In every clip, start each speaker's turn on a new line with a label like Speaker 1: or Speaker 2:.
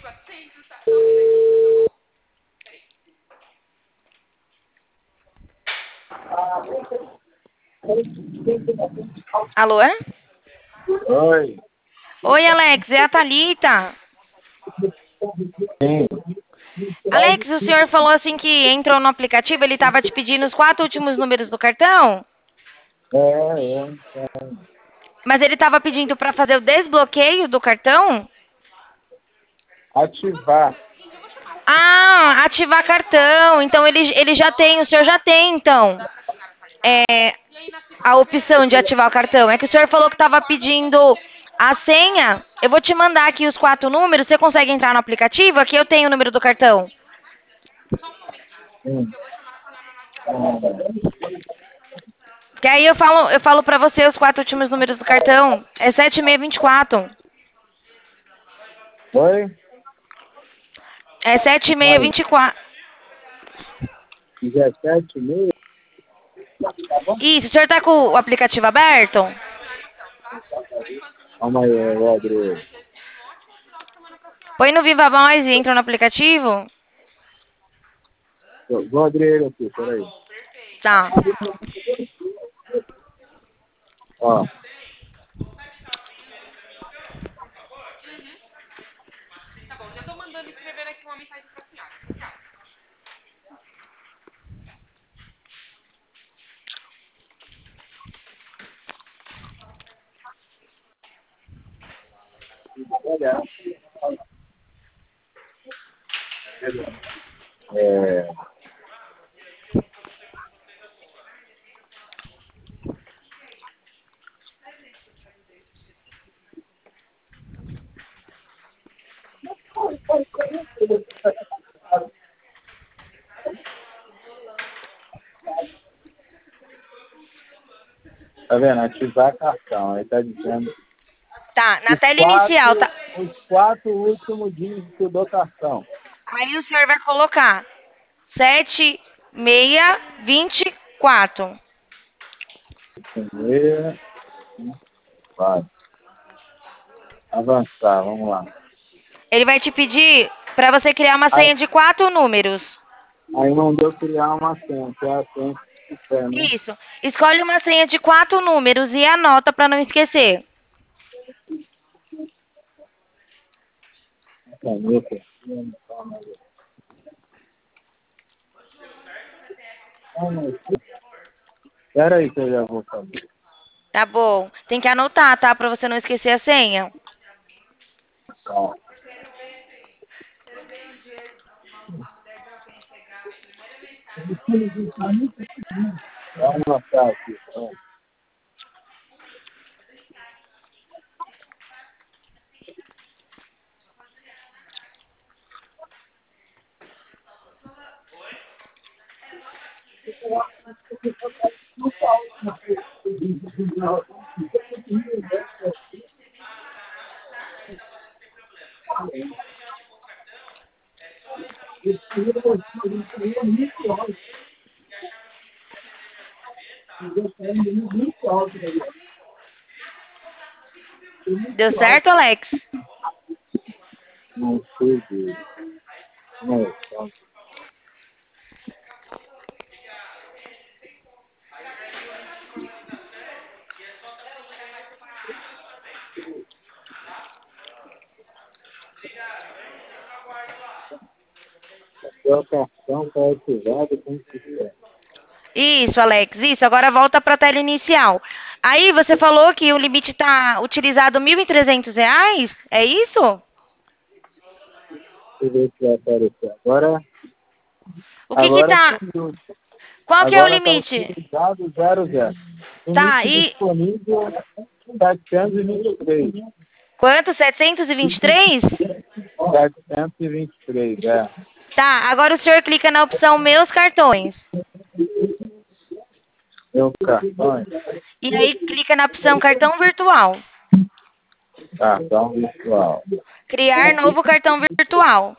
Speaker 1: Alô?
Speaker 2: Oi.
Speaker 1: Oi, Alex, é a Thalita.
Speaker 2: Sim.
Speaker 1: Alex, o senhor falou assim que entrou no aplicativo, ele estava te pedindo os 4 últimos números do cartão,
Speaker 2: É.
Speaker 1: mas ele estava pedindo para fazer o desbloqueio do cartão?
Speaker 2: Ativar.
Speaker 1: Ah, ativar cartão. Então ele já tem, o senhor já tem, então, a opção de ativar o cartão. É que o senhor falou que estava pedindo a senha. Eu vou te mandar aqui os 4 números. Você consegue entrar no aplicativo? Aqui eu tenho o número do cartão.
Speaker 2: Sim.
Speaker 1: Que aí eu falo para você os 4 últimos números do cartão. É 7624.
Speaker 2: Oi?
Speaker 1: É
Speaker 2: Oi.
Speaker 1: 7624.
Speaker 2: 17 mil?
Speaker 1: Isso, o senhor tá com o aplicativo aberto?
Speaker 2: Calma aí, Rodrigo.
Speaker 1: Põe no Viva Voz e entra no aplicativo.
Speaker 2: Rodrigo aqui, peraí.
Speaker 1: Tá.
Speaker 2: Ó. É. Tá vendo? Ativar cartão. Aí tá dizendo
Speaker 1: Tá, na tela inicial, tá?
Speaker 2: os 4 últimos dígitos do cartão.
Speaker 1: Aí o senhor vai colocar 7624.
Speaker 2: Primeiro, vai. Avançar, vamos lá.
Speaker 1: Ele vai te pedir para você criar uma
Speaker 2: Aí,
Speaker 1: senha de 4 números.
Speaker 2: aí mandou criar uma senha, que é a senha que quer, né?
Speaker 1: Isso. Escolhe uma senha de 4 números e anota para não esquecer.
Speaker 2: Caneta. Espera aí que eu já vou fazer.
Speaker 1: Tá bom. Tem que anotar, tá? Para você não esquecer a senha.
Speaker 2: Ó, vamos anotar aqui. Ó.
Speaker 1: Deu certo, Alex?
Speaker 2: Não sei dele. Não, tá. O cartão está ativado com sucesso.
Speaker 1: Isso, Alex. Isso. Agora volta para a tela inicial. Aí você falou que o limite tá utilizado R$ 1.300. É isso?
Speaker 2: Deixa eu ver se vai aparecer. Agora,
Speaker 1: O que que
Speaker 2: agora
Speaker 1: tá?
Speaker 2: sumiu.
Speaker 1: Qual que é o
Speaker 2: Agora está
Speaker 1: limite?
Speaker 2: utilizado 00.
Speaker 1: Tá,
Speaker 2: Limite
Speaker 1: e
Speaker 2: disponível 723.
Speaker 1: quanto? 723?
Speaker 2: 723, é.
Speaker 1: Tá, agora o senhor clica na opção Meus Cartões.
Speaker 2: Meu cartão.
Speaker 1: E aí clica na opção Cartão Virtual.
Speaker 2: Cartão virtual.
Speaker 1: Criar novo cartão virtual.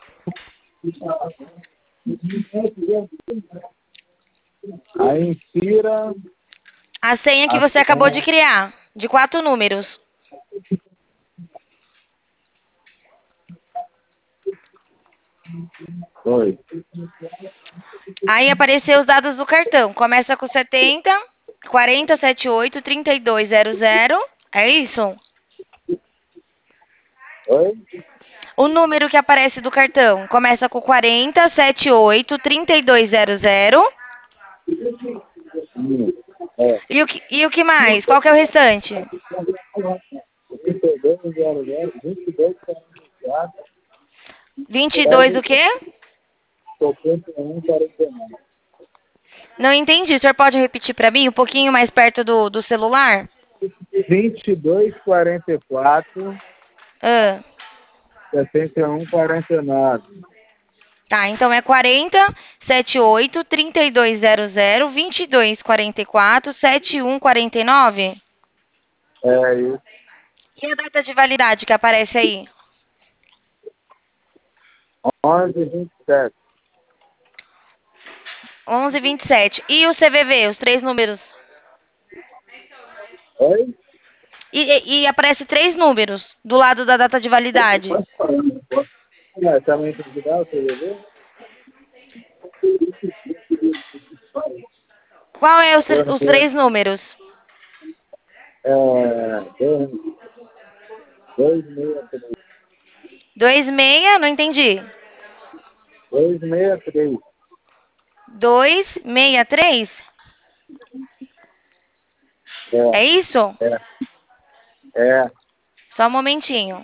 Speaker 2: Aí insira
Speaker 1: A senha que
Speaker 2: a
Speaker 1: você acabou de
Speaker 2: senha.
Speaker 1: criar, de 4 números.
Speaker 2: Oi.
Speaker 1: Aí apareceu os dados do cartão. Começa com 70, 40, 78, 3200. É isso?
Speaker 2: Oi?
Speaker 1: O número que aparece do cartão começa com 40, 78, 3200.
Speaker 2: É.
Speaker 1: E o que mais? Qual que é o restante?
Speaker 2: 2200, 2244,
Speaker 1: 22 o quê?
Speaker 2: 5149.
Speaker 1: Não entendi. O senhor pode repetir para mim um pouquinho mais perto do celular?
Speaker 2: 2244,
Speaker 1: Ah,
Speaker 2: 7149.
Speaker 1: tá, então é 40, 78, 3200, 2244, 7149.
Speaker 2: É isso.
Speaker 1: E a data de validade que aparece aí?
Speaker 2: 1127.
Speaker 1: 1127. E o CVV, os três números?
Speaker 2: Oi?
Speaker 1: E aparece três números do lado da data de validade.
Speaker 2: Também tem que dar o CVV?
Speaker 1: Qual é os três números?
Speaker 2: É, 263.
Speaker 1: 26, não entendi.
Speaker 2: 263.
Speaker 1: 263?
Speaker 2: É,
Speaker 1: É isso?
Speaker 2: é, é.
Speaker 1: Só um momentinho.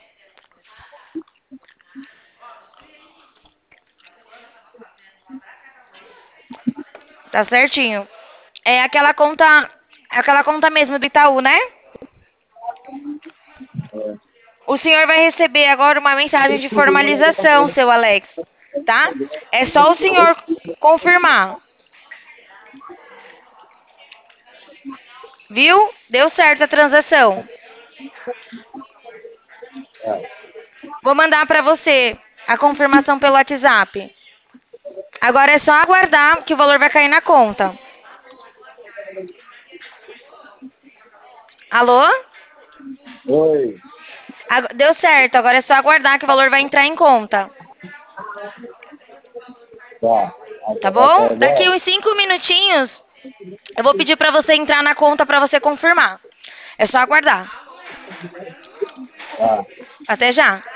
Speaker 1: Tá certinho. É aquela conta mesmo do Itaú, né? O senhor vai receber agora uma mensagem de formalização, seu Alex, tá? É só o senhor confirmar. Viu? Deu certo a transação. Vou mandar para você a confirmação pelo WhatsApp. Agora é só aguardar que o valor vai cair na conta. Alô?
Speaker 2: Oi.
Speaker 1: Deu certo, agora é só aguardar que o valor vai entrar em conta.
Speaker 2: Tá.
Speaker 1: Tá
Speaker 2: Até
Speaker 1: bom? Daqui
Speaker 2: agora?
Speaker 1: uns 5 minutinhos, eu vou pedir para você entrar na conta para você confirmar. É só aguardar.
Speaker 2: Tá.
Speaker 1: Até já.